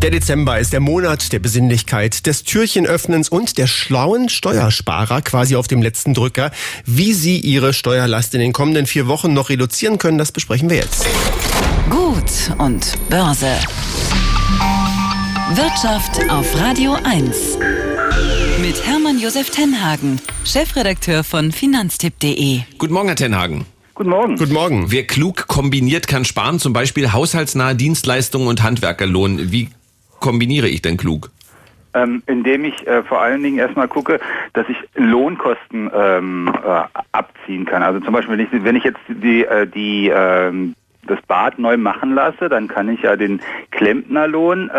Der Dezember ist der Monat der Besinnlichkeit, des Türchenöffnens und der schlauen Steuersparer quasi auf dem letzten Drücker. Wie Sie Ihre Steuerlast in den kommenden 4 Wochen noch reduzieren können, das besprechen wir jetzt. Gut und Börse. Wirtschaft auf Radio 1. Mit Hermann Josef Tenhagen, Chefredakteur von Finanztipp.de. Guten Morgen, Herr Tenhagen. Guten Morgen. Guten Morgen. Wer klug kombiniert, kann sparen, zum Beispiel haushaltsnahe Dienstleistungen und Handwerkerlohn. Wie kombiniere ich denn klug? Indem ich vor allen Dingen erstmal gucke, dass ich Lohnkosten abziehen kann. Also zum Beispiel, wenn ich jetzt das Bad neu machen lasse, dann kann ich ja den Klempnerlohn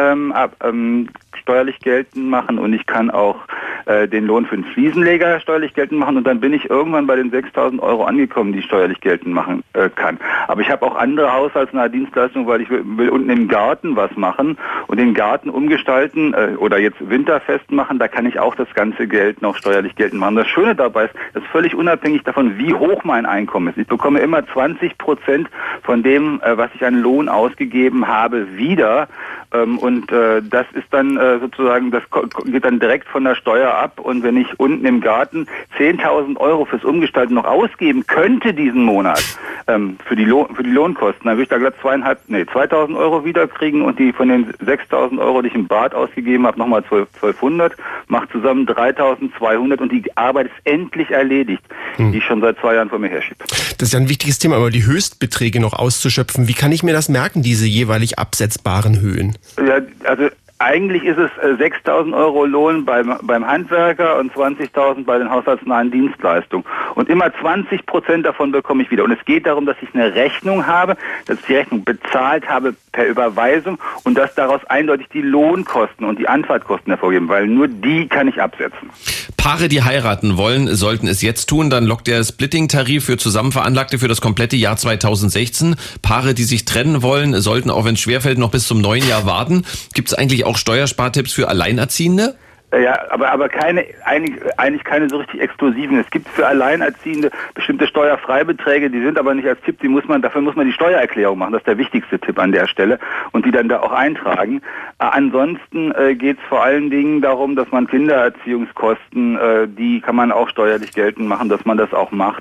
steuerlich geltend machen und ich kann auch den Lohn für den Fliesenleger steuerlich geltend machen und dann bin ich irgendwann bei den 6.000 Euro angekommen, die ich steuerlich geltend machen kann. Aber ich habe auch andere haushaltsnahe Dienstleistungen, weil ich will unten im Garten was machen und den Garten umgestalten oder jetzt winterfest machen, da kann ich auch das ganze Geld noch steuerlich geltend machen. Das Schöne dabei ist, dass völlig unabhängig davon, wie hoch mein Einkommen ist. Ich bekomme immer 20% von dem, was ich an Lohn ausgegeben habe, wieder. Und das ist dann sozusagen, das geht dann direkt von der Steuer ab. Und wenn ich unten im Garten 10.000 Euro fürs Umgestalten noch ausgeben könnte diesen Monat für die Lohnkosten, dann würde ich da glatt 2.000 Euro wiederkriegen und die von den 6.000 Euro, die ich im Bad ausgegeben habe, nochmal 1.200, macht zusammen 3.200 und die Arbeit ist endlich erledigt, die ich schon seit 2 Jahren vor mir herschiebe. Das ist ja ein wichtiges Thema, aber die Höchstbeträge noch auszuschöpfen, wie kann ich mir das merken, diese jeweilig absetzbaren Höhen? Ja, also eigentlich ist es 6.000 Euro Lohn beim Handwerker und 20.000 bei den haushaltsnahen Dienstleistungen. Und immer 20% davon bekomme ich wieder. Und es geht darum, dass ich eine Rechnung habe, dass ich die Rechnung bezahlt habe per Überweisung und dass daraus eindeutig die Lohnkosten und die Anfahrtkosten hervorgehen, weil nur die kann ich absetzen. Paare, die heiraten wollen, sollten es jetzt tun. Dann lockt der Splitting-Tarif für Zusammenveranlagte für das komplette Jahr 2016. Paare, die sich trennen wollen, sollten, auch wenn es schwerfällt, noch bis zum neuen Jahr warten. Gibt es eigentlich auch Steuerspartipps für Alleinerziehende? Ja, aber eigentlich keine so richtig exklusiven. Es gibt für Alleinerziehende bestimmte Steuerfreibeträge, die sind aber nicht als Tipp, dafür muss man die Steuererklärung machen. Das ist der wichtigste Tipp an der Stelle und die dann da auch eintragen. Ansonsten geht es vor allen Dingen darum, dass man Kindererziehungskosten, die kann man auch steuerlich geltend machen, dass man das auch macht.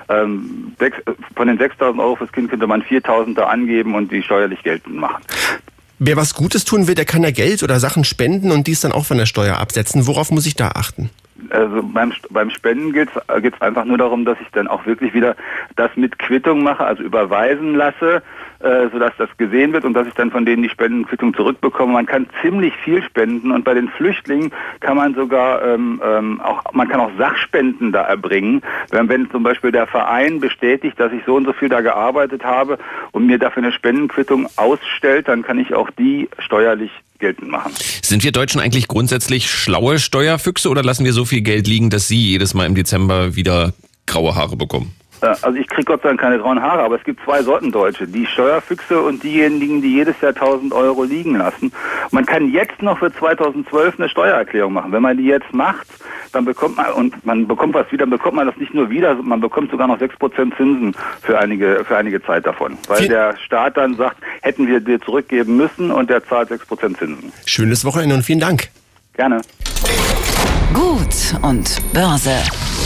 Von den 6.000 Euro fürs Kind könnte man 4.000 da angeben und die steuerlich geltend machen. Wer was Gutes tun will, der kann ja Geld oder Sachen spenden und dies dann auch von der Steuer absetzen. Worauf muss ich da achten? Also beim Spenden geht's einfach nur darum, dass ich dann auch wirklich wieder das mit Quittung mache, also überweisen lasse, sodass das gesehen wird und dass ich dann von denen die Spendenquittung zurückbekomme. Man kann ziemlich viel spenden und bei den Flüchtlingen kann man sogar auch Sachspenden da erbringen. Wenn zum Beispiel der Verein bestätigt, dass ich so und so viel da gearbeitet habe und mir dafür eine Spendenquittung ausstellt, dann kann ich auch die steuerlich geltend machen. Sind wir Deutschen eigentlich grundsätzlich schlaue Steuerfüchse oder lassen wir so viel Geld liegen, dass Sie jedes Mal im Dezember wieder graue Haare bekommen? Also ich kriege Gott sei Dank keine grauen Haare, aber es gibt 2 Sorten Deutsche. Die Steuerfüchse und diejenigen, die jedes Jahr 1.000 Euro liegen lassen. Man kann jetzt noch für 2012 eine Steuererklärung machen. Wenn man die jetzt macht, dann bekommt man das nicht nur wieder, man bekommt sogar noch 6% Zinsen für einige Zeit davon. Weil der Staat dann sagt, hätten wir dir zurückgeben müssen und der zahlt 6% Zinsen. Schönes Wochenende und vielen Dank. Gerne. Gut und Börse.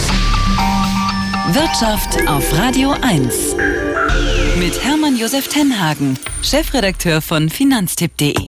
Wirtschaft auf Radio 1. Mit Hermann Josef Tenhagen, Chefredakteur von Finanztipp.de.